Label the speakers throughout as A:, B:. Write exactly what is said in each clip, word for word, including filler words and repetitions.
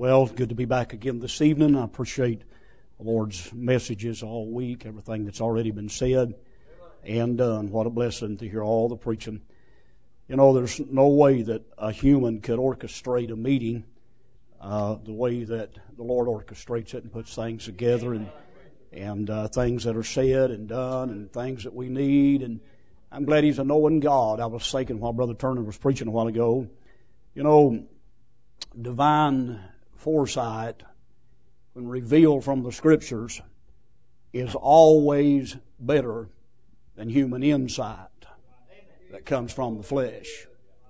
A: Well, good to be back again this evening. I appreciate the Lord's messages all week, everything that's already been said and done. What a blessing to hear all the preaching. You know, there's no way that a human could orchestrate a meeting uh, the way that the Lord orchestrates it and puts things together, and and uh, things that are said and done and things that we need. And I'm glad He's a knowing God. I was thinking while Brother Turner was preaching a while ago, you know, divine foresight, when revealed from the Scriptures, is always better than human insight that comes from the flesh.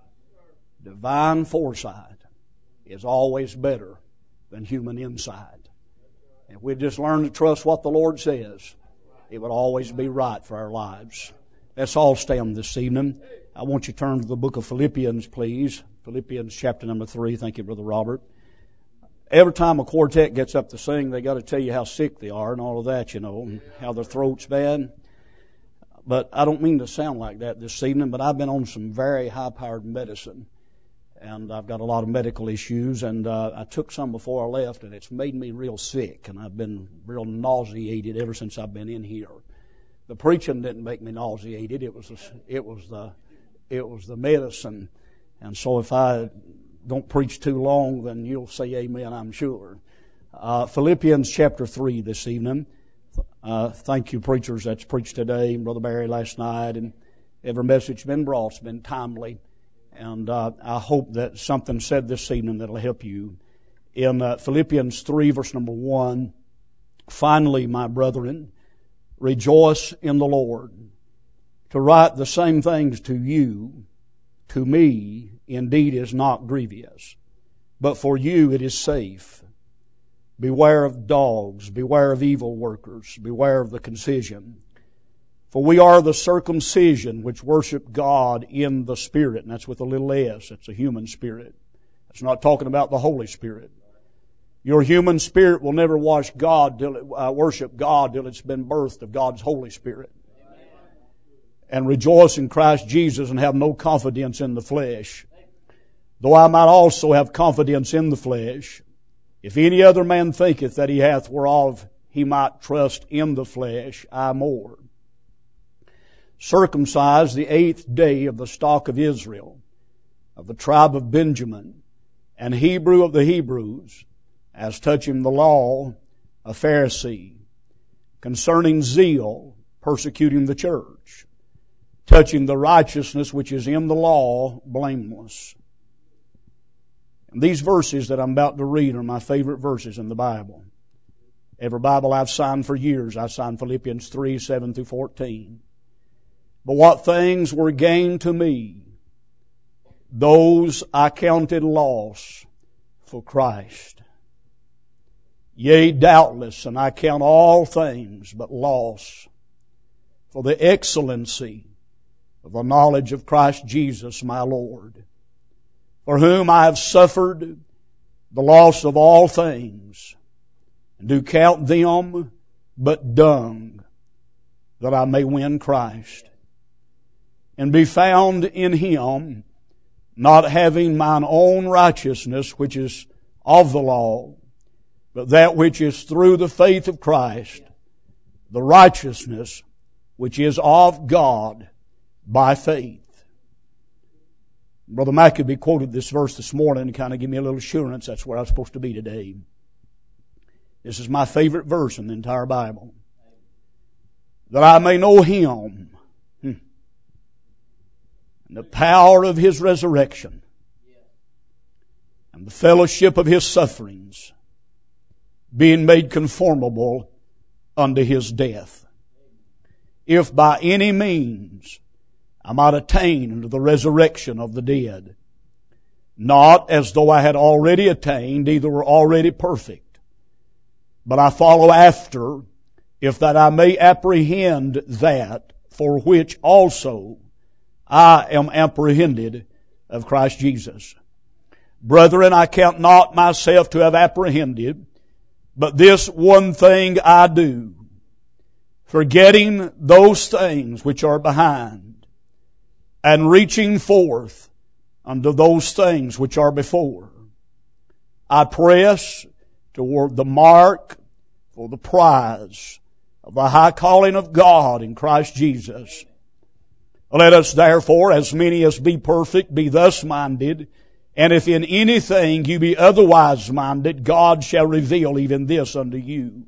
A: Divine foresight is always better than human insight. If we just learn to trust what the Lord says, it would always be right for our lives. Let's all stand this evening. I want you to turn to the book of Philippians, please. Philippians chapter number three. Thank you, Brother Robert. Every time a quartet gets up to sing, they got to tell you how sick they are and all of that, you know, and how their throat's bad. But I don't mean to sound like that this evening, but I've been on some very high-powered medicine, and I've got a lot of medical issues, and uh, I took some before I left, and it's made me real sick, and I've been real nauseated ever since I've been in here. The preaching didn't make me nauseated; it was the, it was the it was the medicine, and so if I don't preach too long, then you'll say amen, I'm sure. Uh, Philippians chapter three this evening. Uh, thank you, preachers that's preached today, Brother Barry last night, and every message been brought's been timely. And uh, I hope that something said this evening that'll help you. In uh, Philippians three, verse number one, finally, my brethren, rejoice in the Lord. To write the same things to you, to me, indeed is not grievous, but for you it is safe. Beware of dogs, beware of evil workers, beware of the concision. For we are the circumcision which worship God in the Spirit, and that's with a little s, it's a human spirit. It's not talking about the Holy Spirit. Your human spirit will never wash God till it, uh, worship God till it's been birthed of God's Holy Spirit. And rejoice in Christ Jesus and have no confidence in the flesh. Though I might also have confidence in the flesh, if any other man thinketh that he hath whereof he might trust in the flesh, I more. Circumcised the eighth day of the stock of Israel, of the tribe of Benjamin, and Hebrew of the Hebrews, as touching the law, a Pharisee, concerning zeal, persecuting the church, touching the righteousness which is in the law, blameless. And these verses that I'm about to read are my favorite verses in the Bible. Every Bible I've signed for years, I signed Philippians three, seven through fourteen. But what things were gained to me, those I counted loss for Christ. Yea, doubtless, and I count all things but loss for the excellency of the knowledge of Christ Jesus my Lord, for whom I have suffered the loss of all things, and do count them but dung, that I may win Christ, and be found in Him, not having mine own righteousness, which is of the law, but that which is through the faith of Christ, the righteousness which is of God by faith. Brother Maccabee quoted this verse this morning to kind of give me a little assurance that's where I'm supposed to be today. This is my favorite verse in the entire Bible. That I may know Him, hmm, and the power of His resurrection, and the fellowship of His sufferings, being made conformable unto His death. If by any means I might attain unto the resurrection of the dead, not as though I had already attained, either were already perfect, but I follow after, if that I may apprehend that for which also I am apprehended of Christ Jesus. Brethren, I count not myself to have apprehended, but this one thing I do, forgetting those things which are behind, and reaching forth unto those things which are before. I press toward the mark for the prize of the high calling of God in Christ Jesus. Let us therefore, as many as be perfect, be thus minded, and if in anything you be otherwise minded, God shall reveal even this unto you.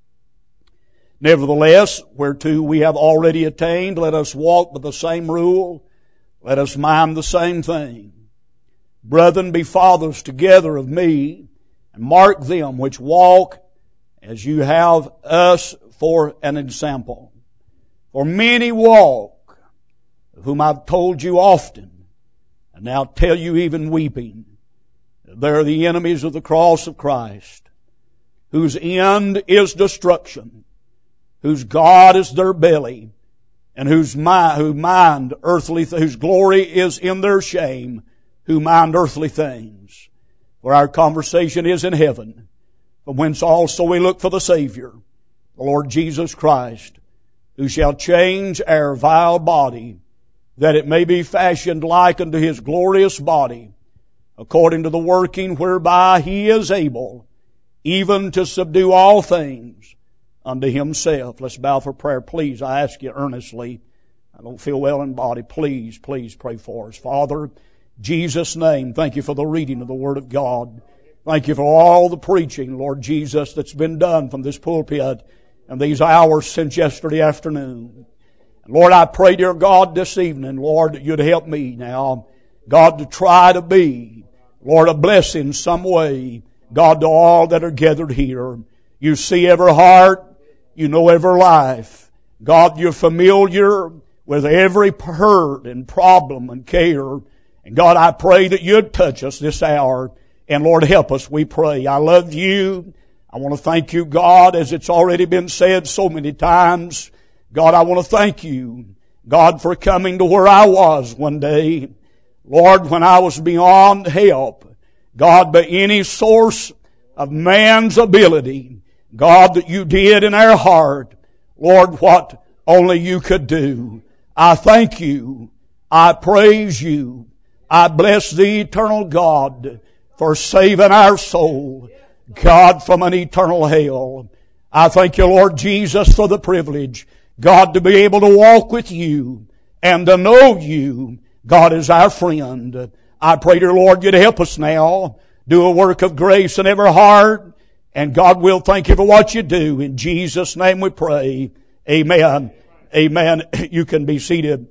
A: Nevertheless, whereto we have already attained, let us walk by the same rule, let us mind the same thing. Brethren, be fathers together of me, and mark them which walk as you have us for an example. For many walk, of whom I've told you often, and now tell you even weeping, that they are the enemies of the cross of Christ, whose end is destruction, whose God is their belly, and whose mind, who mind earthly, whose glory is in their shame, who mind earthly things. For our conversation is in heaven, from whence also we look for the Savior, the Lord Jesus Christ, who shall change our vile body, that it may be fashioned like unto His glorious body, according to the working whereby He is able, even to subdue all things unto Himself. Let's bow for prayer. Please, I ask you earnestly. I don't feel well in body. Please, please pray for us. Father, in Jesus' name, thank you for the reading of the Word of God. Thank you for all the preaching, Lord Jesus, that's been done from this pulpit and these hours since yesterday afternoon. Lord, I pray, dear God, this evening, Lord, that you'd help me now, God, to try to be, Lord, a blessing some way, God, to all that are gathered here. You see every heart. You know every life. God, you're familiar with every hurt and problem and care. And God, I pray that you'd touch us this hour. And Lord, help us, we pray. I love you. I want to thank you, God, as it's already been said so many times. God, I want to thank you, God, for coming to where I was one day. Lord, when I was beyond help, God, by any source of man's ability, God, that you did in our heart, Lord, what only you could do. I thank you. I praise you. I bless the eternal God for saving our soul, God, from an eternal hell. I thank you, Lord Jesus, for the privilege, God, to be able to walk with you and to know you, God, as our friend. I pray, dear Lord, you'd help us now. Do a work of grace in every heart. And God will thank you for what you do. In Jesus' name we pray. Amen. Amen. You can be seated.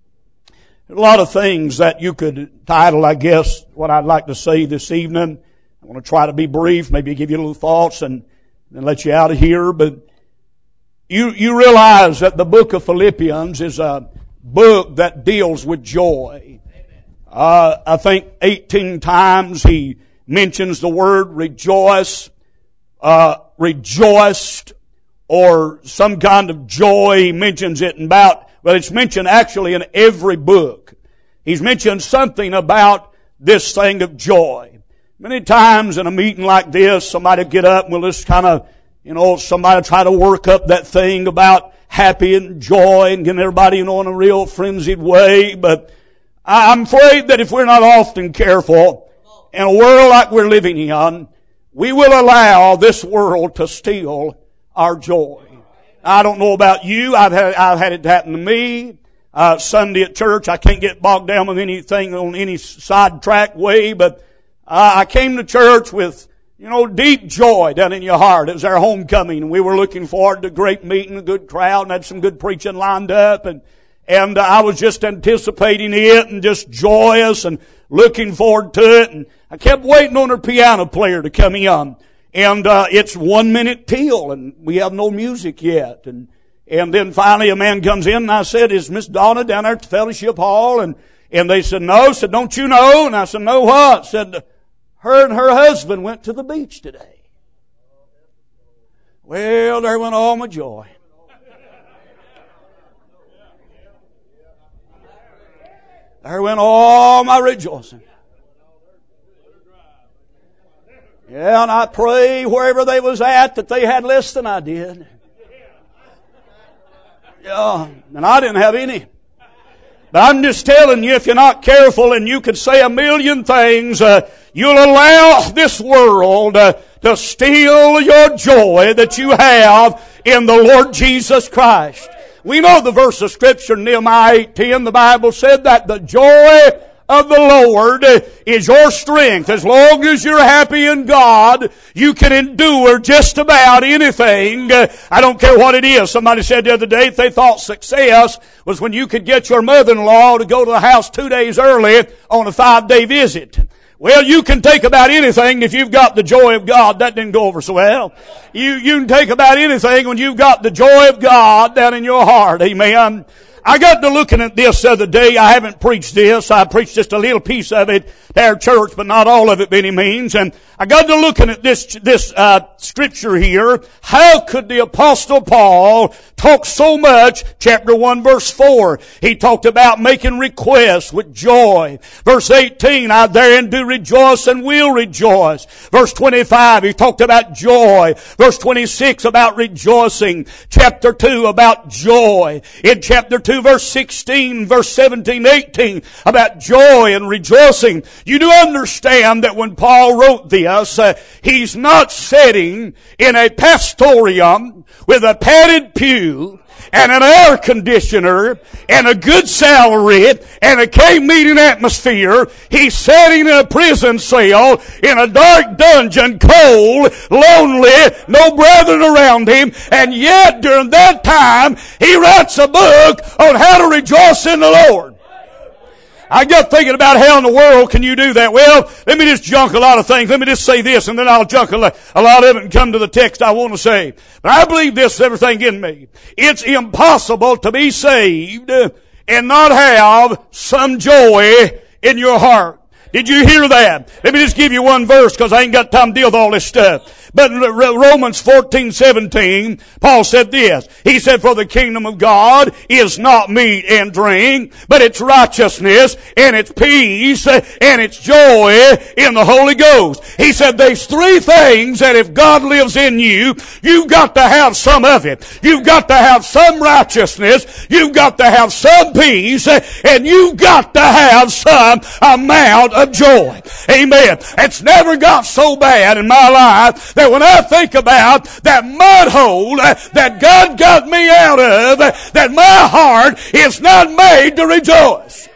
A: A lot of things that you could title, I guess, what I'd like to say this evening. I want to try to be brief, maybe give you a little thoughts and then let you out of here. But You, you realize that the book of Philippians is a book that deals with joy. Uh, I think eighteen times he mentions the word rejoice, uh, rejoiced, or some kind of joy. He mentions it in about, well, it's mentioned actually in every book. He's mentioned something about this thing of joy. Many times in a meeting like this, somebody will get up and we'll just kind of You know, somebody try to work up that thing about happy and joy and getting everybody, you know, in a real frenzied way. But I'm afraid that if we're not often careful in a world like we're living in, we will allow this world to steal our joy. I don't know about you. I've had, I've had it happen to me. Uh, Sunday at church, I can't get bogged down with anything on any sidetrack way, but uh, I came to church with You know, deep joy down in your heart. It was our homecoming, and we were looking forward to a great meeting, a good crowd, and had some good preaching lined up, and and I was just anticipating it and just joyous and looking forward to it. And I kept waiting on our piano player to come in, and uh, it's one minute till, and we have no music yet. And and then finally a man comes in, and I said, "Is Miss Donna down there at the fellowship hall?" And and they said, "No." I said, "Don't you know?" And I said, "No what?" I said, Her and her husband went to the beach today. Well, there went all my joy. There went all my rejoicing. Yeah, and I pray wherever they was at that they had less than I did. Yeah, and I didn't have any. But I'm just telling you, if you're not careful, and you could say a million things, uh, you'll allow this world uh, to steal your joy that you have in the Lord Jesus Christ. We know the verse of Scripture, Nehemiah eight ten, the Bible said that the joy of the Lord is your strength. As long as you're happy in God, you can endure just about anything. I don't care what it is. Somebody said the other day if they thought success was when you could get your mother-in-law to go to the house two days early on a five-day visit. Well, you can take about anything if you've got the joy of God. That didn't go over so well. You, you can take about anything when you've got the joy of God down in your heart. Amen. I got to looking at this the other day. I haven't preached this. I preached just a little piece of it to our church, but not all of it by any means. And I got to looking at this, this, uh, scripture here. How could the Apostle Paul talk so much? Chapter one verse four. He talked about making requests with joy. Verse eighteen, I therein do rejoice and will rejoice. Verse twenty-five, he talked about joy. Verse twenty-six, about rejoicing. Chapter two, about joy. In chapter two, verse sixteen, verse seventeen, eighteen, about joy and rejoicing. You do understand that when Paul wrote this, uh, he's not sitting in a pastorium with a padded pew and an air conditioner and a good salary and a cave meeting atmosphere. He's sitting in a prison cell in a dark dungeon, cold, lonely, no brethren around him, and yet during that time he writes a book on how to rejoice in the Lord. I got thinking about how in the world can you do that? Well, let me just junk a lot of things. Let me just say this, and then I'll junk a lot, a lot of it and come to the text I want to say. But I believe this, everything in me. It's impossible to be saved and not have some joy in your heart. Did you hear that? Let me just give you one verse because I ain't got time to deal with all this stuff. But in Romans fourteen seventeen, Paul said this. He said, for the kingdom of God is not meat and drink, but it's righteousness and it's peace and it's joy in the Holy Ghost. He said there's three things that if God lives in you, you've got to have some of it. You've got to have some righteousness. You've got to have some peace. And you've got to have some amount of joy. Amen. It's never got so bad in my life that when I think about that mud hole that God got me out of, that my heart is not made to rejoice.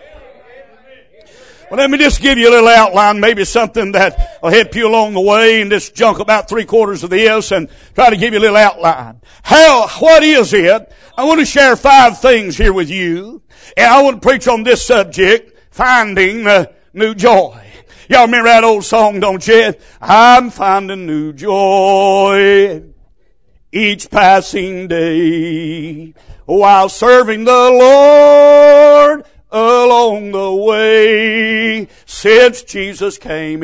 A: Well, let me just give you a little outline, maybe something that will help you along the way, and just junk about three quarters of this and try to give you a little outline. How, what is it? I want to share five things here with you, and I want to preach on this subject, finding uh, new joy. Y'all remember that old song, don't you? I'm finding new joy each passing day while serving the Lord along the way since Jesus came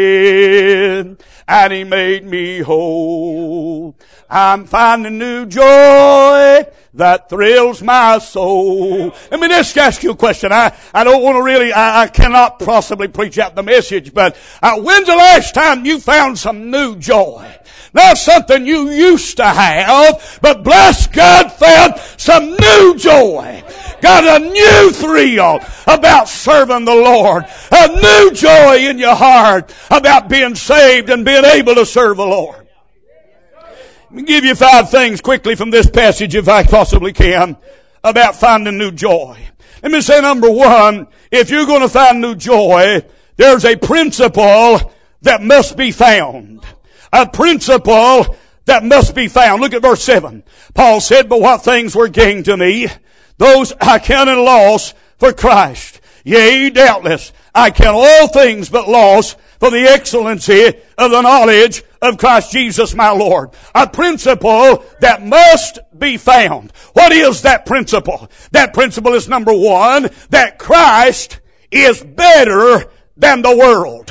A: in and He made me whole. I'm finding new joy that thrills my soul. Let me just ask you a question. I, I don't want to really, I, I cannot possibly preach out the message, but uh, when's the last time you found some new joy? Not something you used to have, but bless God, found some new joy. Got a new thrill about serving the Lord. A new joy in your heart about being saved and being able to serve the Lord. Let me give you five things quickly from this passage, if I possibly can, about finding new joy. Let me say number one, if you're going to find new joy, there's a principle that must be found. A principle that must be found. Look at verse seven. Paul said, but what things were gained to me, those I counted loss for Christ. Yea, doubtless, I count all things but loss for the excellency of the knowledge of Christ Jesus my Lord. A principle that must be found. What is that principle? That principle is number one, that Christ is better than the world.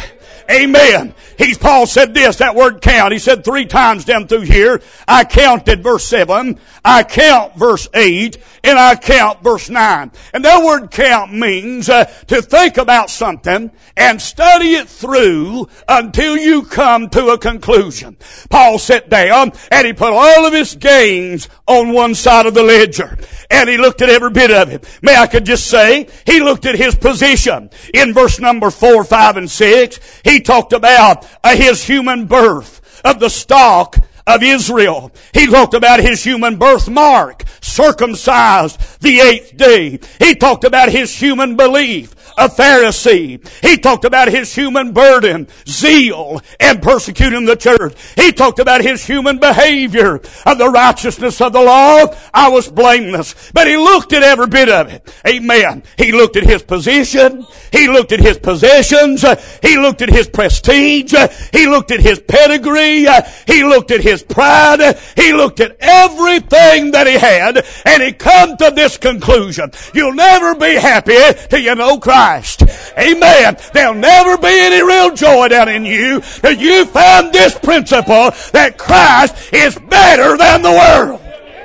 A: Amen. He's, Paul said this, that word count. He said three times down through here, I counted verse seven, I count verse eight, and I count verse nine. And that word count means uh, to think about something and study it through until you come to a conclusion. Paul sat down and he put all of his gains on one side of the ledger. And he looked at every bit of it. May I could just say, he looked at his position. In verse number four, five, and six, he talked about uh, his human birth of the stock of Israel. He talked about his human birthmark, circumcised the eighth day. He talked about his human belief, a Pharisee. He talked about his human burden, zeal, and persecuting the church. He talked about his human behavior of the righteousness of the law. I was blameless. But he looked at every bit of it. Amen. He looked at his position. He looked at his possessions. He looked at his prestige. He looked at his pedigree. He looked at his pride. He looked at everything that he had, and he come to this conclusion. You'll never be happy till you know Christ. Amen. There'll never be any real joy down in you till you find this principle that Christ is better than the world.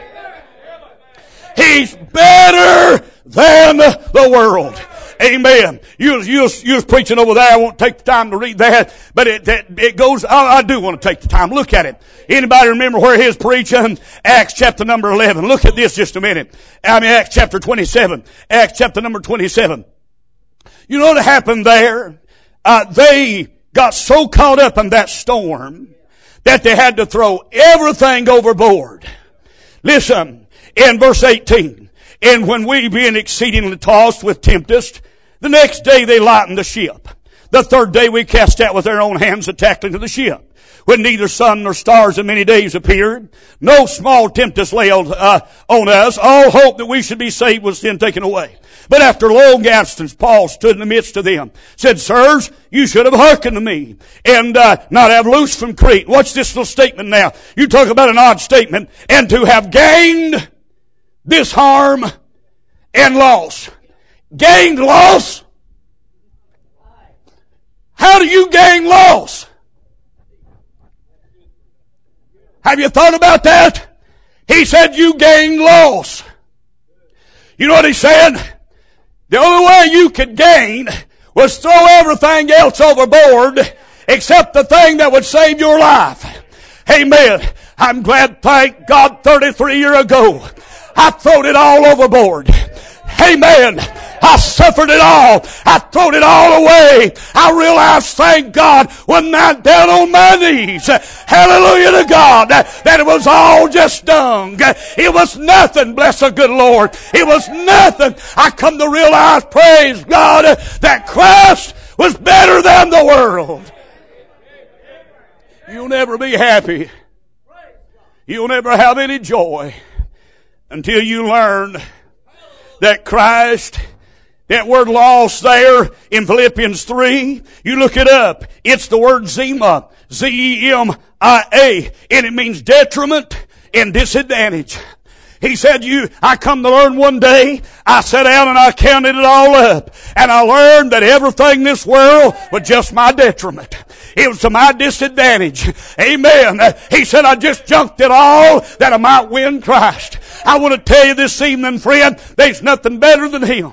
A: He's better than the world. Amen. You, you, you was preaching over there. I won't take the time to read that, but it, that, it goes, I, I do want to take the time. Look at it. Anybody remember where he was preaching? Acts chapter number eleven. Look at this just a minute. I mean, Acts chapter twenty-seven. Acts chapter number twenty-seven. You know what happened there? Uh, they got so caught up in that storm that they had to throw everything overboard. Listen, in verse eighteen. And when we, being exceedingly tossed with tempest, the next day they lightened the ship. The third day we cast out with our own hands the tackling to the ship. When neither sun nor stars in many days appeared, no small tempest lay on, uh, on us. All hope that we should be saved was then taken away. But after long absence, Paul stood in the midst of them, said, Sirs, you should have hearkened to me, and uh, not have loosed from Crete. Watch this little statement now. You talk about an odd statement. And to have gained this harm and loss. Gained loss? How do you gain loss? Have you thought about that? He said you gained loss. You know what he said? The only way you could gain was throw everything else overboard except the thing that would save your life. Amen. I'm glad, thank God, thirty-three years ago, I throwed it all overboard. Amen. I suffered it all. I throwed it all away. I realized, thank God, when I'm down on my knees, hallelujah to God, that it was all just dung. It was nothing, bless the good Lord. It was nothing. I come to realize, praise God, that Christ was better than the world. You'll never be happy. You'll never have any joy until you learn that Christ, that word lost there in Philippians three, you look it up. It's the word Zema, Z E M I A, and it means detriment and disadvantage. He said, you, I come to learn one day, I sat down and I counted it all up, and I learned that everything in this world was just my detriment. It was to my disadvantage. Amen. He said, I just junked it all that I might win Christ. I want to tell you this evening, friend, there's nothing better than Him.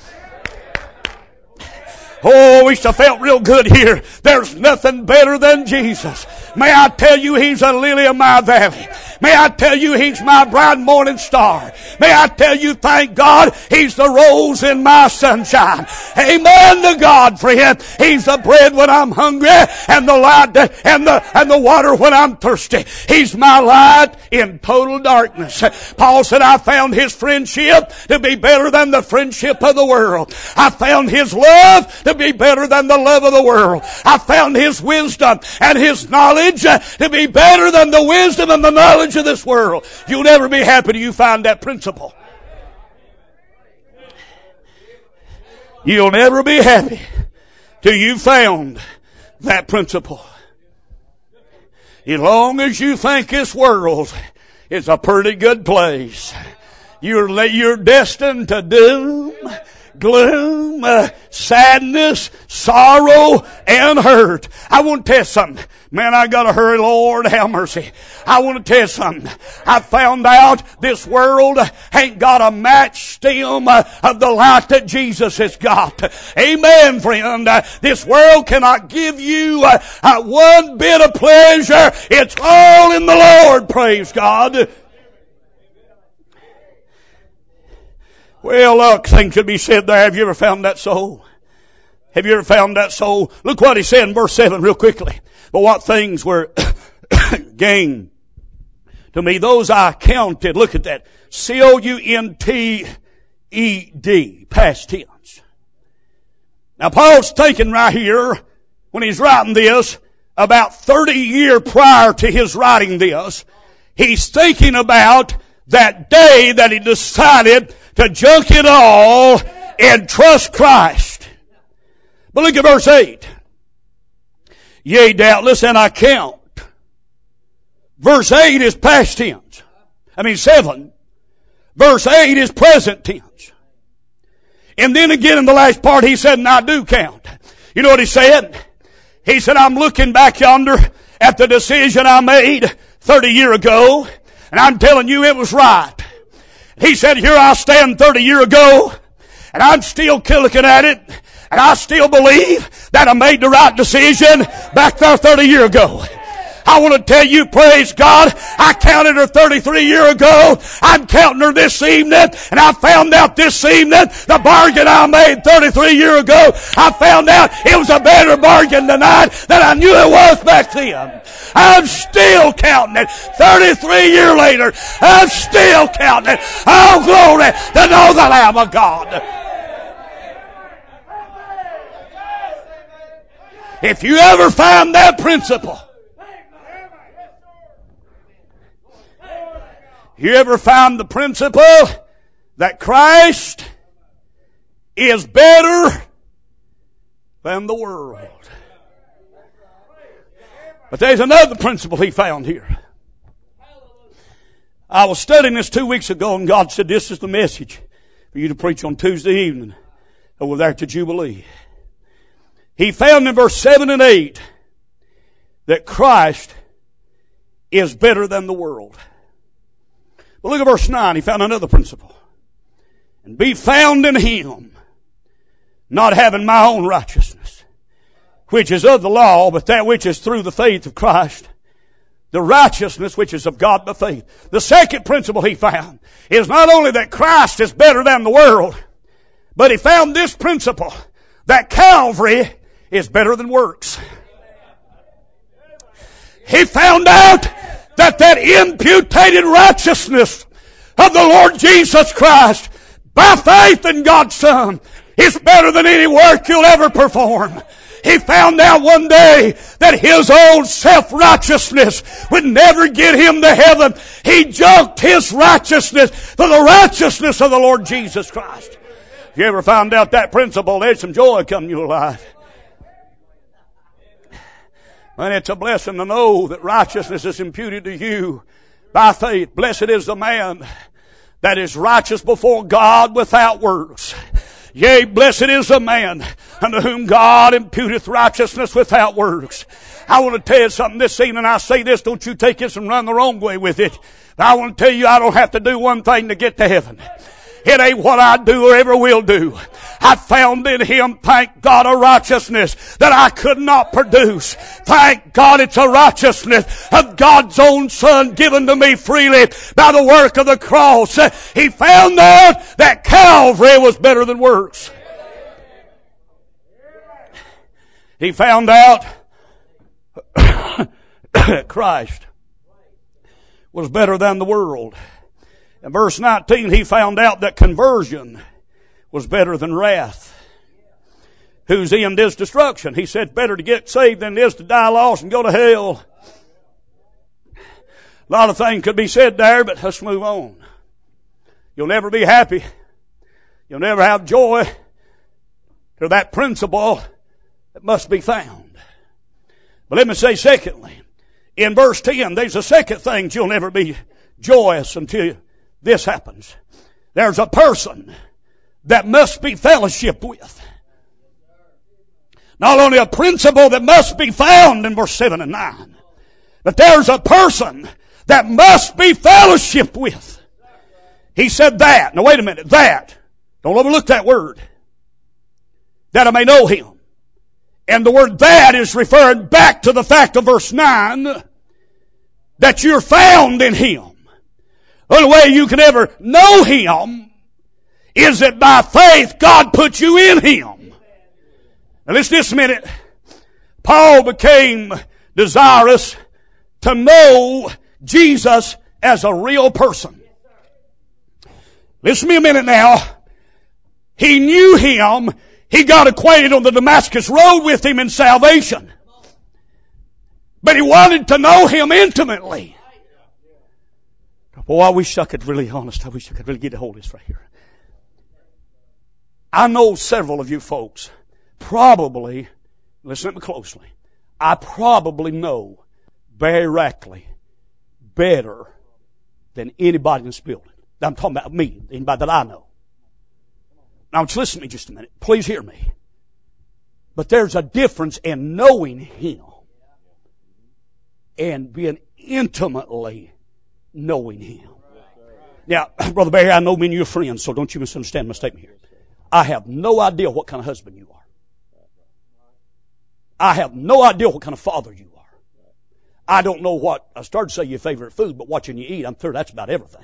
A: Oh, we have felt real good here. There's nothing better than Jesus. May I tell you, He's a lily of my valley. May I tell you, He's my bright morning star. May I tell you, thank God, He's the rose in my sunshine. Amen to God, friend. He's the bread when I'm hungry, and the light and the and the water when I'm thirsty. He's my light in total darkness. Paul said, I found His friendship to be better than the friendship of the world. I found His love to be better than the love of the world. I found His wisdom and His knowledge to be better than the wisdom and the knowledge of this world. You'll never be happy till you find that principle. You'll never be happy till you found that principle. As long as you think this world is a pretty good place, you're, you're destined to doom. gloom, uh, sadness, sorrow, and hurt. I want to tell you something. Man, I gotta hurry, Lord, have mercy. I want to tell you something. I found out this world ain't got a match stem of the light that Jesus has got. Amen, friend. This world cannot give you uh, one bit of pleasure. It's all in the Lord, praise God. Well, look, things could be said there. Have you ever found that soul? Have you ever found that soul? Look what he said in verse seven real quickly. But what things were gain to me, those I counted. Look at that. C O U N T E D, past tense. Now Paul's thinking right here, when he's writing this, about thirty years prior to his writing this, he's thinking about that day that he decided to junk it all and trust Christ. But look at verse eight. Yea, doubtless, and I count. Verse eight is past tense. I mean seven. Verse eight is present tense. And then again in the last part he said, and I do count. You know what he said? He said, I'm looking back yonder at the decision I made thirty years ago, and I'm telling you it was right. He said, here I stand thirty years ago, and I'm still looking at it, and I still believe that I made the right decision back there thirty years ago. I want to tell you, praise God, I counted her thirty-three years ago. I'm counting her this evening, and I found out this evening the bargain I made thirty-three years ago, I found out it was a better bargain tonight than I knew it was back then. I'm still counting it. thirty-three years later, I'm still counting it. Oh, glory to know the Lamb of God. If you ever find that principle, you ever found the principle that Christ is better than the world? But there's another principle he found here. I was studying this two weeks ago, and God said, this is the message for you to preach on Tuesday evening over there to Jubilee. He found in verse seven and eight that Christ is better than the world. But look at verse nine. He found another principle. And be found in Him, not having my own righteousness, which is of the law, but that which is through the faith of Christ, the righteousness which is of God by faith. The second principle he found is not only that Christ is better than the world, but he found this principle, that Calvary is better than works. He found out that that imputed righteousness of the Lord Jesus Christ by faith in God's Son is better than any work you'll ever perform. He found out one day that his own self-righteousness would never get him to heaven. He junked his righteousness for the righteousness of the Lord Jesus Christ. If you ever found out that principle, there's some joy coming to your life. And it's a blessing to know that righteousness is imputed to you by faith. Blessed is the man that is righteous before God without works. Yea, blessed is the man unto whom God imputeth righteousness without works. I want to tell you something this evening. I say this, don't you take this and run the wrong way with it. But I want to tell you, I don't have to do one thing to get to heaven. It ain't what I do or ever will do. I found in Him, thank God, a righteousness that I could not produce. Thank God it's a righteousness of God's own Son given to me freely by the work of the cross. He found out that Calvary was better than works. He found out that Christ was better than the world. In verse nineteen, he found out that conversion was better than wrath, whose end is destruction. He said, better to get saved than it is to die lost and go to hell. A lot of things could be said there, but let's move on. You'll never be happy. You'll never have joy to that principle that must be found. But let me say secondly, in verse ten, there's a second thing you'll never be joyous until this happens. There's a person that must be fellowshiped with. Not only a principle that must be found in verse seven and nine, but there's a person that must be fellowshiped with. He said that. Now wait a minute. That. Don't overlook that word. That I may know Him. And the word that is referring back to the fact of verse nine that you're found in Him. The only way you can ever know Him is that by faith God put you in Him. Now listen this minute. Paul became desirous to know Jesus as a real person. Listen to me a minute now. He knew Him. He got acquainted on the Damascus Road with Him in salvation. But he wanted to know Him intimately. Boy, I wish I could really, honest, I wish I could really get a hold of this right here. I know several of you folks, probably, listen to me closely, I probably know Barry Rackley better than anybody in this building. I'm talking about me, anybody that I know. Now, just listen to me just a minute. Please hear me. But there's a difference in knowing Him and being intimately knowing Him. Now, Brother Barry, I know me and you are friends, so don't you misunderstand my statement here. I have no idea what kind of husband you are. I have no idea what kind of father you are. I don't know what, I started to say your favorite food, but watching you eat, I'm sure that's about everything.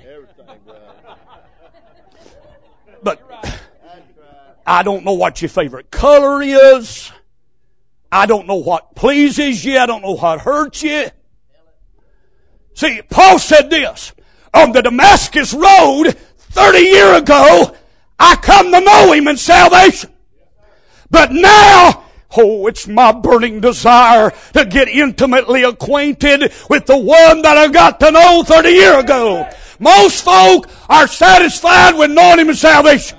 A: But I don't know what your favorite color is. I don't know what pleases you. I don't know what hurts you. See, Paul said this, on the Damascus Road thirty years ago, I come to know Him in salvation. But now, oh, it's my burning desire to get intimately acquainted with the one that I got to know thirty years ago. Most folk are satisfied with knowing Him in salvation.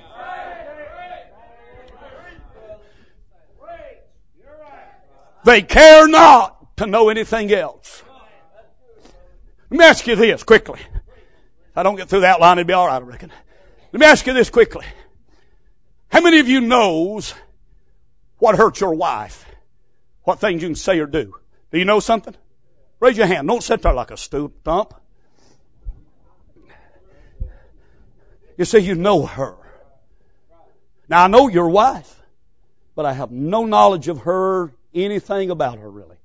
A: They care not to know anything else. Let me ask you this quickly. If I don't get through the outline, it'll be all right, I reckon. Let me ask you this quickly. How many of you knows what hurts your wife? What things you can say or do? Do you know something? Raise your hand. Don't sit there like a stump. You say you know her. Now I know your wife, but I have no knowledge of her, anything about her really.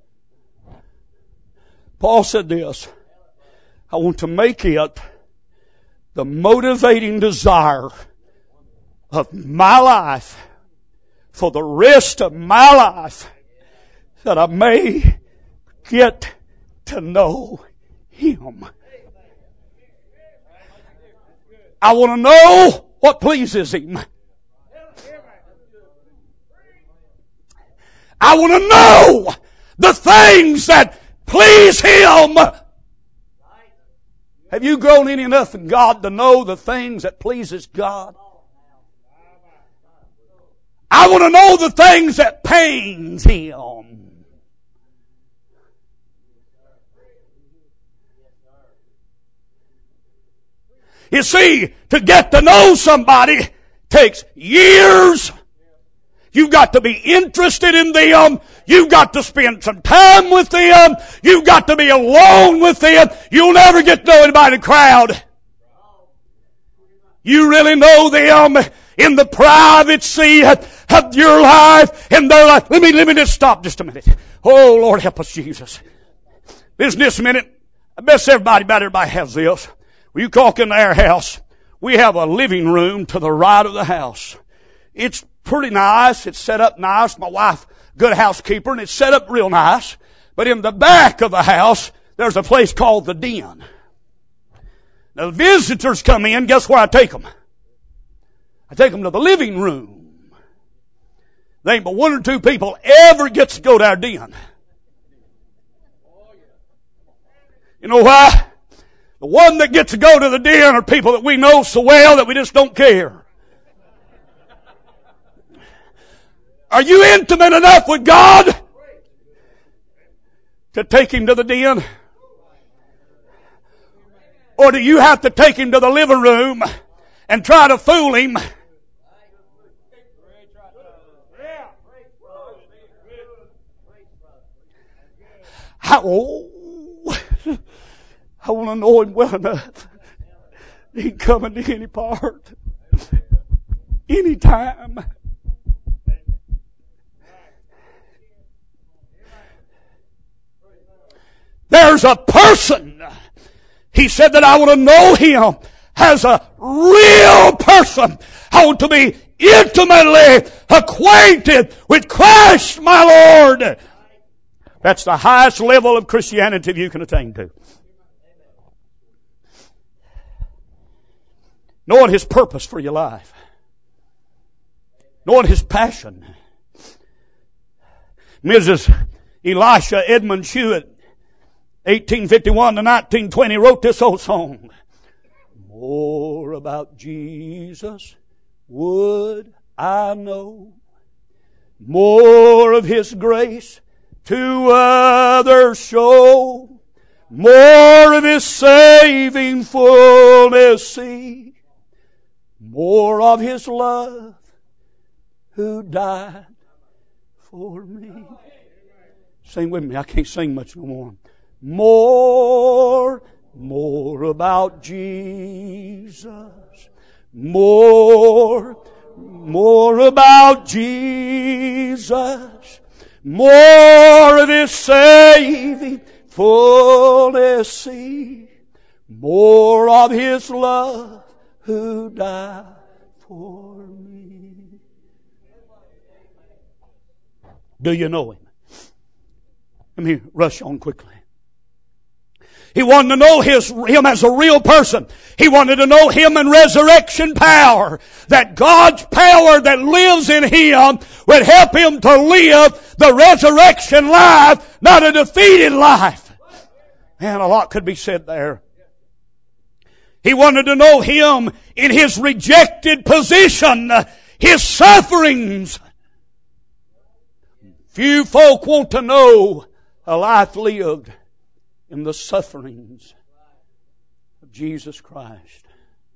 A: Paul said this, I want to make it the motivating desire of my life for the rest of my life that I may get to know Him. I want to know what pleases Him. I want to know the things that please Him. Have you grown any enough in God to know the things that pleases God? I want to know the things that pains Him. You see, to get to know somebody takes years. You've got to be interested in them. You've got to spend some time with them. You've got to be alone with them. You'll never get to know anybody in the crowd. You really know them in the private seat of your life, in their life. Let me, let me just stop just a minute. Oh, Lord, help us, Jesus. Listen this a minute. I bet everybody, about everybody has this. When you walk into our house, we have a living room to the right of the house. It's pretty nice. It's set up nice. My wife, good housekeeper, and it's set up real nice. But in the back of the house, there's a place called the den. Now, the visitors come in. Guess where I take them? I take them to the living room. There ain't but one or two people ever gets to go to our den. You know why? The one that gets to go to the den are people that we know so well that we just don't care. Are you intimate enough with God to take Him to the den? Or do you have to take Him to the living room and try to fool Him I, oh, I want to know Him well enough. He can come into any part, anytime. There's a person, he said, that I want to know Him as a real person. I want to be intimately acquainted with Christ my Lord. That's the highest level of Christianity you can attain to. Knowing His purpose for your life. Knowing His passion. Missus Elisha Edmund Hewitt, eighteen fifty-one to nineteen twenty, wrote this old song. More about Jesus would I know, more of His grace to others show, more of His saving fullness see, more of His love who died for me. Sing with me. I can't sing much no more. More, more about Jesus. More, more about Jesus. More of His saving fullness see. More of His love who died for me. Do you know Him? Let me rush on quickly. He wanted to know his, Him as a real person. He wanted to know Him in resurrection power. That God's power that lives in Him would help him to live the resurrection life, not a defeated life. Man, a lot could be said there. He wanted to know Him in His rejected position, His sufferings. Few folk want to know a life lived in the sufferings of Jesus Christ.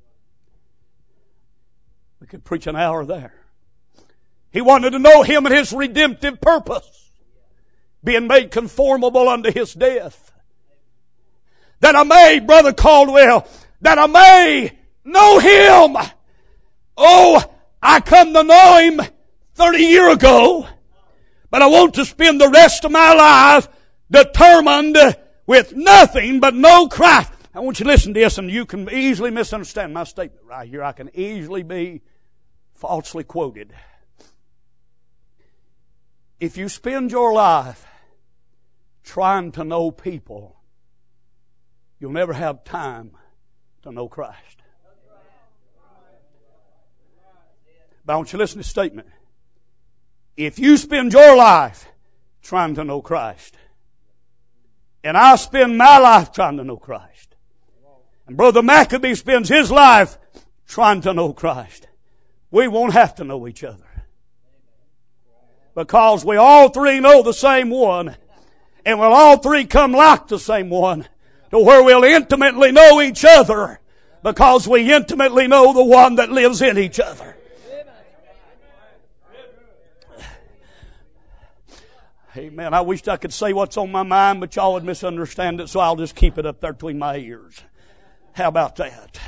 A: We could preach an hour there. He wanted to know Him and His redemptive purpose, being made conformable unto His death. That I may, Brother Caldwell, that I may know Him. Oh, I come to know Him thirty years ago, but I want to spend the rest of my life determined with nothing but know Christ. I want you to listen to this, and you can easily misunderstand my statement right here. I can easily be falsely quoted. If you spend your life trying to know people, you'll never have time to know Christ. But I want you to listen to this statement. If you spend your life trying to know Christ, and I spend my life trying to know Christ, and Brother Maccabee spends his life trying to know Christ, we won't have to know each other. Because we all three know the same one, and we'll all three come like the same one, to where we'll intimately know each other, because we intimately know the one that lives in each other. Amen. I wish I could say what's on my mind, but y'all would misunderstand it, so I'll just keep it up there between my ears. How about that?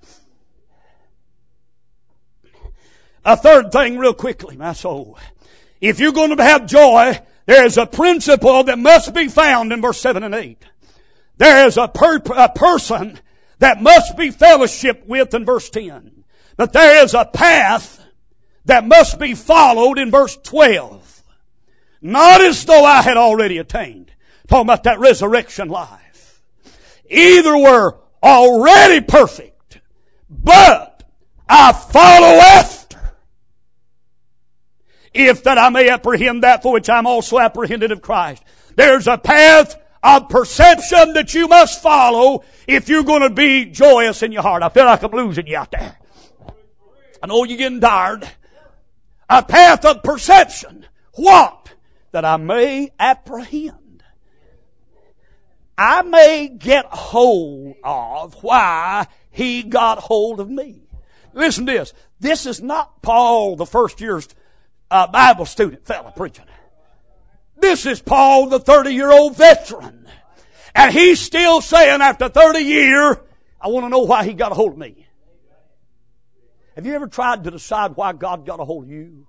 A: A third thing real quickly, my soul. If you're going to have joy, there is a principle that must be found in verse seven and eight. There is a, per- a person that must be fellowshiped with in verse ten. But there is a path that must be followed in verse twelve. Not as though I had already attained. Talking about that resurrection life. Either we're already perfect, but I follow after, if that I may apprehend that for which I'm also apprehended of Christ. There's a path of perception that you must follow if you're going to be joyous in your heart. I feel like I'm losing you out there. I know you're getting tired. A path of perception. What? That I may apprehend. I may get hold of why He got hold of me. Listen to this. This is not Paul, the first year's uh, Bible student fella preaching. This is Paul, the thirty-year-old veteran. And he's still saying after thirty years, I want to know why he got a hold of me. Have you ever tried to decide why God got a hold of you?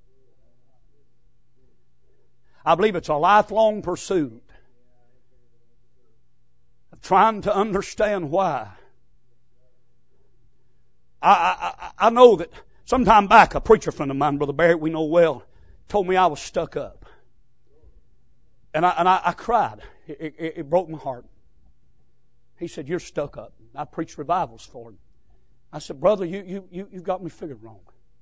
A: I believe it's a lifelong pursuit of trying to understand why. I, I, I know that sometime back a preacher friend of mine, Brother Barrett, we know well, told me I was stuck up. And I, and I, I cried. It, it, it broke my heart. He said, you're stuck up. I preached revivals for him. I said, brother, you, you, you, you've got me figured wrong.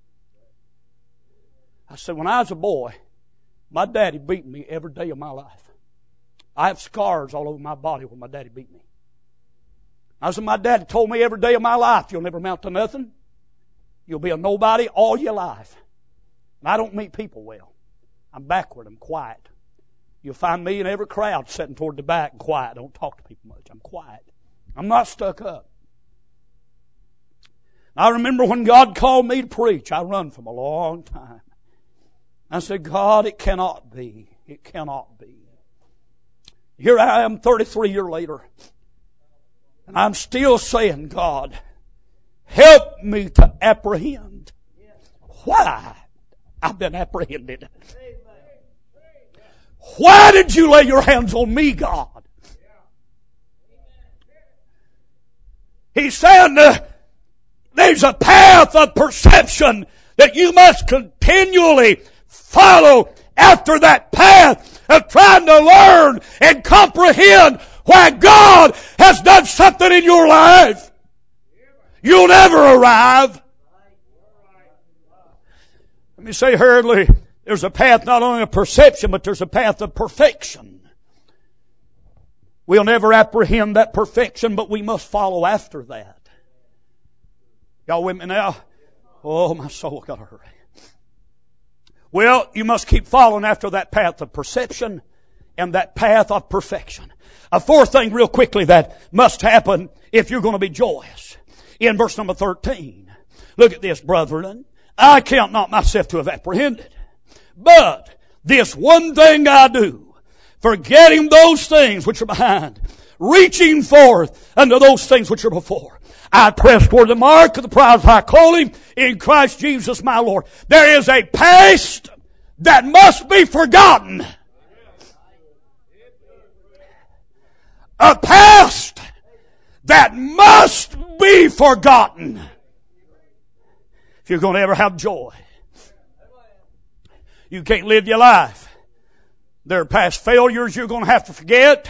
A: I said, when I was a boy, my daddy beat me every day of my life. I have scars all over my body where my daddy beat me. I said, my daddy told me every day of my life, you'll never amount to nothing. You'll be a nobody all your life. And I don't meet people well. I'm backward. I'm quiet. You'll find me in every crowd sitting toward the back and quiet. I don't talk to people much. I'm quiet. I'm not stuck up. I remember when God called me to preach, I run from a long time. I said, God, it cannot be. It cannot be. Here I am thirty-three years later. And I'm still saying, God, help me to apprehend why I've been apprehended. Why did you lay your hands on me, God? He's saying uh, there's a path of perception that you must continually follow after that path of trying to learn and comprehend why God has done something in your life. You'll never arrive. Let me say hurriedly, there's a path not only of perception, but there's a path of perfection. We'll never apprehend that perfection, but we must follow after that. Y'all with me now? Oh, my soul got to hurry. Well, you must keep following after that path of perception and that path of perfection. A fourth thing real quickly that must happen if you're going to be joyous. In verse number thirteen. Look at this, brethren. I count not myself to have apprehended. But this one thing I do, forgetting those things which are behind, reaching forth unto those things which are before. I press toward the mark of the prize of high calling in Christ Jesus my Lord. There is a past that must be forgotten. A past that must be forgotten. If you're going to ever have joy, you can't live your life. There are past failures you're going to have to forget.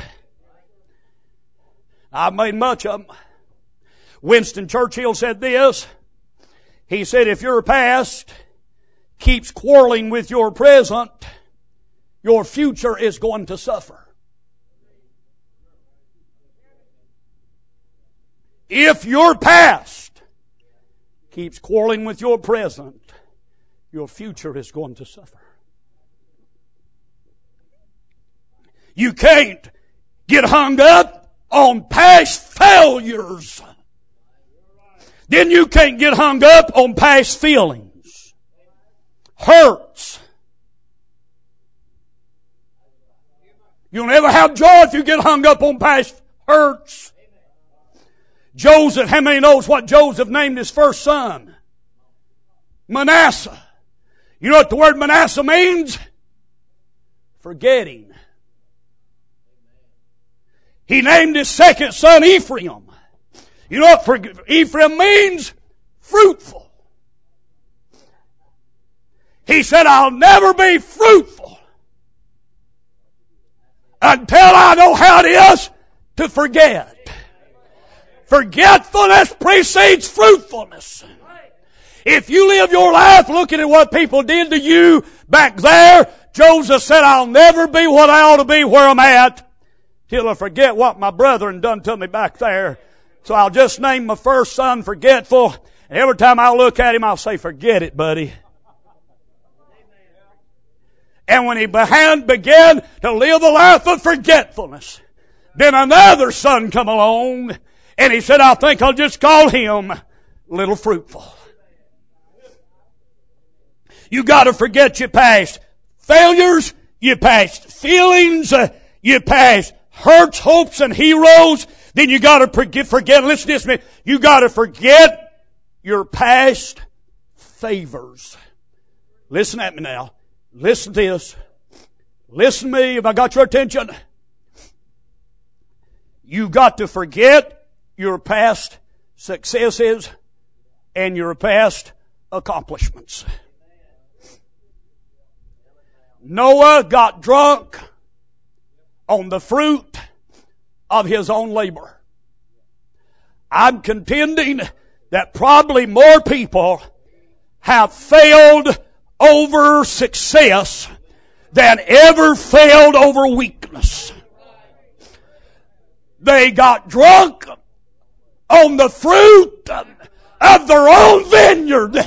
A: I've made much of them. Winston Churchill said this. He said, if your past keeps quarreling with your present, your future is going to suffer. If your past keeps quarreling with your present, your future is going to suffer. You can't get hung up on past failures. Then you can't get hung up on past feelings, hurts. You'll never have joy if you get hung up on past hurts. Joseph, how many knows what Joseph named his first son? Manasseh. You know what the word Manasseh means? Forgetting. He named his second son Ephraim. You know what Ephraim means? Fruitful. He said, I'll never be fruitful until I know how it is to forget. Forgetfulness precedes fruitfulness. If you live your life looking at what people did to you back there, Joseph said, I'll never be what I ought to be where I'm at till I forget what my brethren done to me back there. So I'll just name my first son Forgetful. And every time I look at him, I'll say, forget it, buddy. And when he began, began to live the life of forgetfulness, then another son come along, and he said, I think I'll just call him Little Fruitful. You got to forget your past failures. you past feelings, uh, you past hurts, hopes, and heroes. Then you gotta forget, forget, listen to this man, you gotta forget your past favors. Listen at me now. Listen to this. Listen to me if I got your attention. You got to forget your past successes and your past accomplishments. Noah got drunk on the fruit of his own labor. I'm contending that probably more people have failed over success than ever failed over weakness. They got drunk on the fruit of their own vineyard.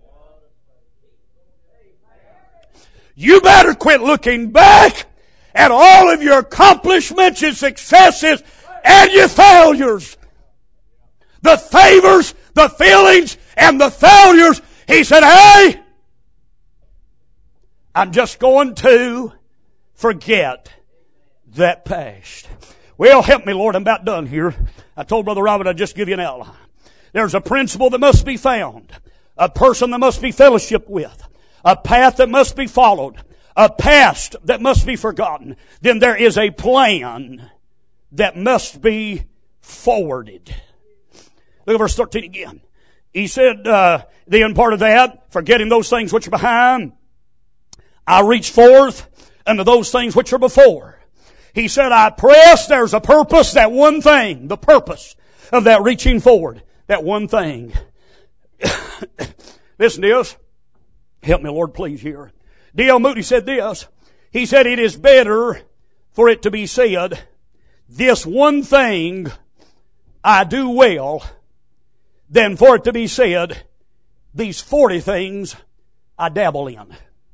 A: You better quit looking back at all of your accomplishments and successes and your failures. The favors, the feelings, and the failures. He said, hey, I'm just going to forget that past. Well, help me, Lord. I'm about done here. I told Brother Robert I'd just give you an outline. There's a principle that must be found. A person that must be fellowshiped with. A path that must be followed. A past that must be forgotten. Then there is a plan that must be forwarded. Look at verse thirteen again. He said, uh, the end part of that, forgetting those things which are behind, I reach forth unto those things which are before. He said, I press, there's a purpose, that one thing, the purpose of that reaching forward, that one thing. Listen to this. Help me, Lord, please, here. D L Moody said this. He said, it is better for it to be said, this one thing I do well, than for it to be said, these forty things I dabble in.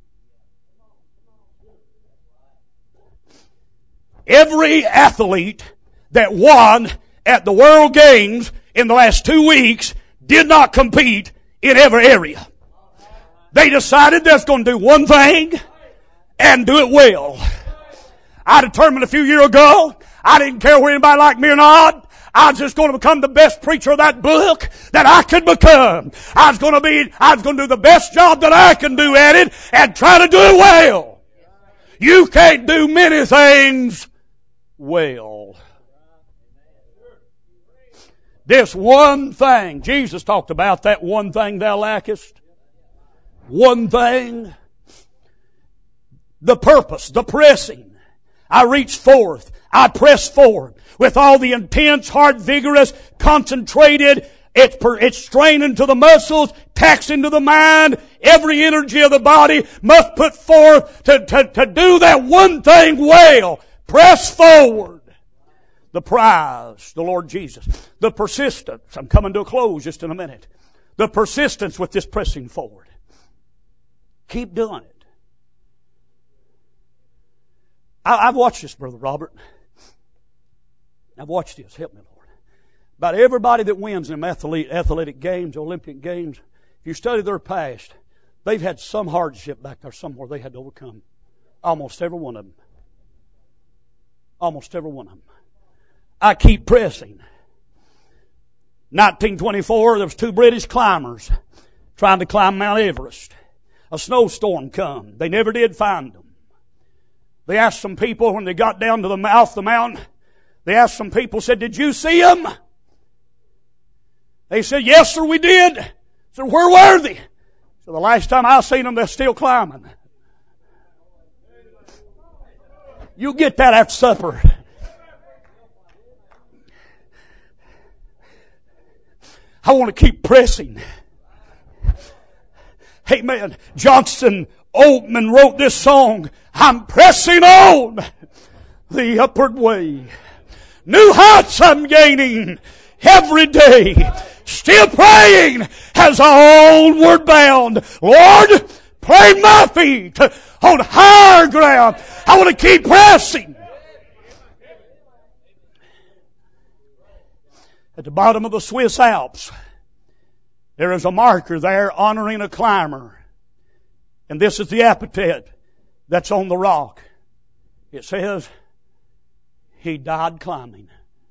A: Every athlete that won at the World Games in the last two weeks did not compete in every area. They decided they're going to do one thing and do it well. I determined a few years ago, I didn't care whether anybody liked me or not. I was just going to become the best preacher of that book that I could become. I was going to be, I was going to do the best job that I can do at it and try to do it well. You can't do many things well. This one thing, Jesus talked about that one thing thou lackest. One thing. The purpose, the pressing. I reach forth. I press forward with all the intense, hard, vigorous, concentrated. It's, per, it's straining to the muscles, taxing to the mind. Every energy of the body must put forth to, to, to do that one thing well. Press forward. The prize, the Lord Jesus. The persistence. I'm coming to a close just in a minute. The persistence with this pressing forward. Keep doing it. I, I've watched this, Brother Robert. I've watched this. Help me, Lord. About everybody that wins in athletic, athletic games, Olympic games, if you study their past, they've had some hardship back there somewhere they had to overcome. Almost every one of them. Almost every one of them. I keep pressing. nineteen twenty-four, there was two British climbers trying to climb Mount Everest. A snowstorm come. They never did find them. They asked some people when they got down to the mouth of the mountain, they asked some people, said, did you see them? They said, yes, sir, we did. I said, where were they? So the last time I seen them, they're still climbing. You'll get that after supper. I want to keep pressing. Amen. Johnston Oatman wrote this song, I'm pressing on the upward way. New heights I'm gaining every day. Still praying as I onward bound. Lord, plant my feet on higher ground. I want to keep pressing. At the bottom of the Swiss Alps, there is a marker there honoring a climber. And this is the epithet that's on the rock. It says he died climbing.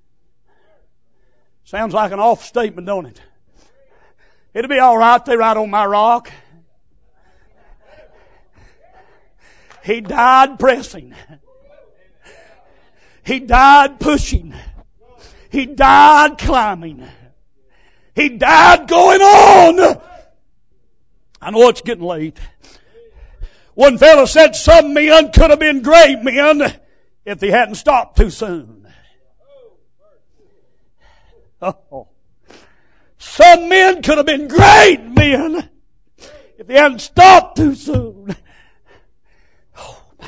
A: Sounds like an off statement, don't it? It'll be all right. They ride on my rock. He died pressing. He died pushing. He died climbing. He died going on. I know it's getting late. One fellow said some men could have been great men if they hadn't stopped too soon. Oh. Some men could have been great men if they hadn't stopped too soon. Oh, man.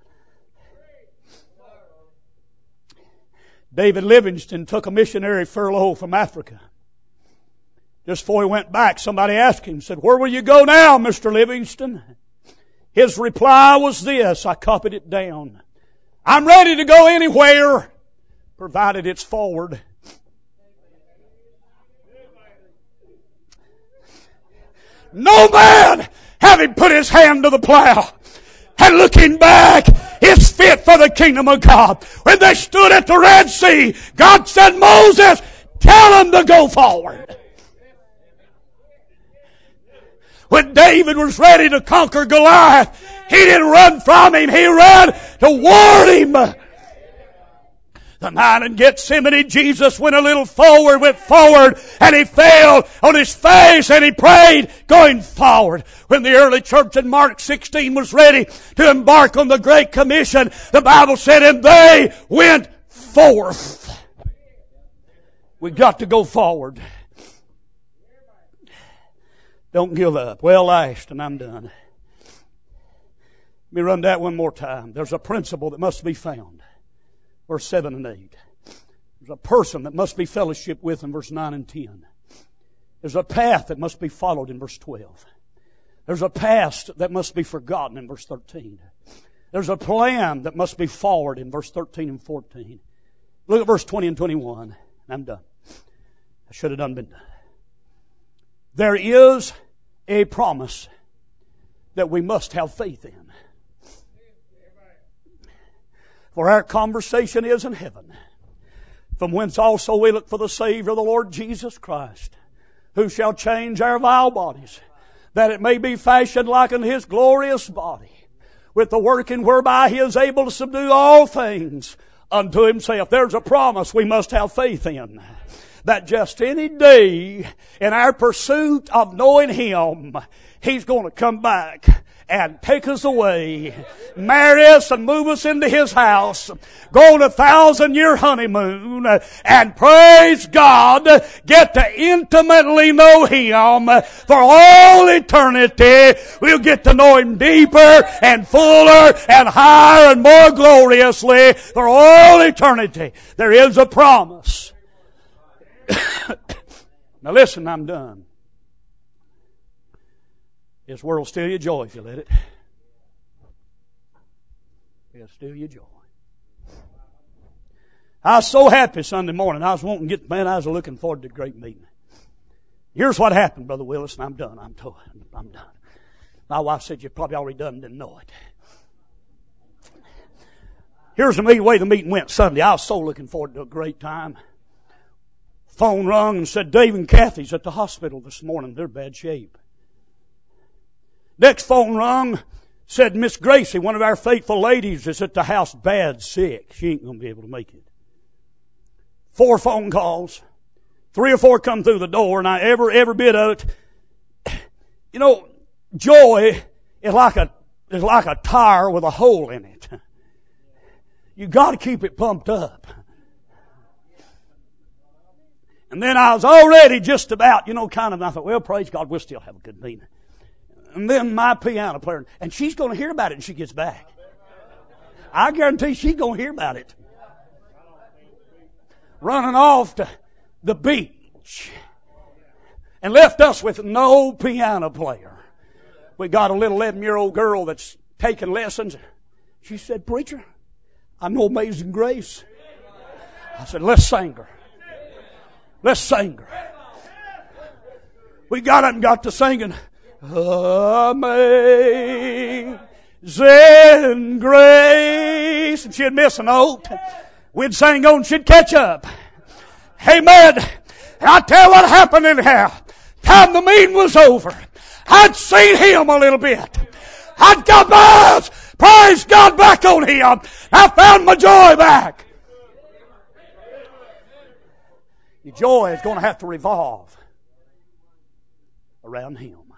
A: David Livingstone took a missionary furlough from Africa. Just before he went back, somebody asked him, said, "Where will you go now, Mister Livingstone?" His reply was this, I copied it down. "I'm ready to go anywhere, provided it's forward." No man, having put his hand to the plow and looking back, is fit for the kingdom of God. When they stood at the Red Sea, God said, "Moses, tell them to go forward." When David was ready to conquer Goliath, he didn't run from him, he ran toward him. The night in Gethsemane, Jesus went a little forward, went forward, and he fell on his face and he prayed going forward. When the early church in Mark sixteen was ready to embark on the Great Commission, the Bible said, and they went forth. We've got to go forward. Don't give up. Well, last, and I'm done. Let me run that one more time. There's a principle that must be found. Verse seven and eight. There's a person that must be fellowshiped with in verse nine and ten. There's a path that must be followed in verse twelve. There's a past that must be forgotten in verse thirteen. There's a plan that must be forward in verse thirteen and fourteen. Look at verse twenty and twenty-one. I'm done. I should have done been done. There is a promise that we must have faith in. For our conversation is in heaven, from whence also we look for the Savior, the Lord Jesus Christ, who shall change our vile bodies, that it may be fashioned like unto His glorious body, with the working whereby He is able to subdue all things unto Himself. There's a promise we must have faith in. That just any day in our pursuit of knowing Him, He's going to come back and take us away, marry us and move us into His house, go on a thousand year honeymoon, and praise God, get to intimately know Him for all eternity. We'll get to know Him deeper and fuller and higher and more gloriously for all eternity. There is a promise. Now listen, I'm done. This world will steal your joy if you let it. It'll steal your joy. I was so happy Sunday morning. I was wanting to get, man, I was looking forward to a great meeting. Here's what happened, Brother Willis, and I'm done. I'm told. I'm done. My wife said you probably already done and didn't know it. Here's the way the meeting went Sunday. I was so looking forward to a great time. Phone rung and said, Dave and Kathy's at the hospital this morning. They're in bad shape. Next phone rung, said Miss Gracie, one of our faithful ladies, is at the house bad sick. She ain't going to be able to make it. Four phone calls. Three or four come through the door, and I every, every bit of it. You know, joy is like a, is like a tire with a hole in it. You got to keep it pumped up. And then I was already just about, you know, kind of, I thought, well, praise God, we'll still have a good meeting. And then my piano player, and she's going to hear about it when she gets back. I guarantee she's going to hear about it. Running off to the beach. And left us with no piano player. We got a little eleven-year-old girl that's taking lessons. She said, preacher, I know Amazing Grace. I said, let's sing her. Let's sing her. We got up and got to singing. Amazing grace and she'd miss a note. We'd sing on, she'd catch up. Amen. I tell you what happened anyhow. Time the meeting was over, I'd seen him a little bit. I'd got my eyes, praise God, back on him. I found my joy back. Your joy is going to have to revolve around him.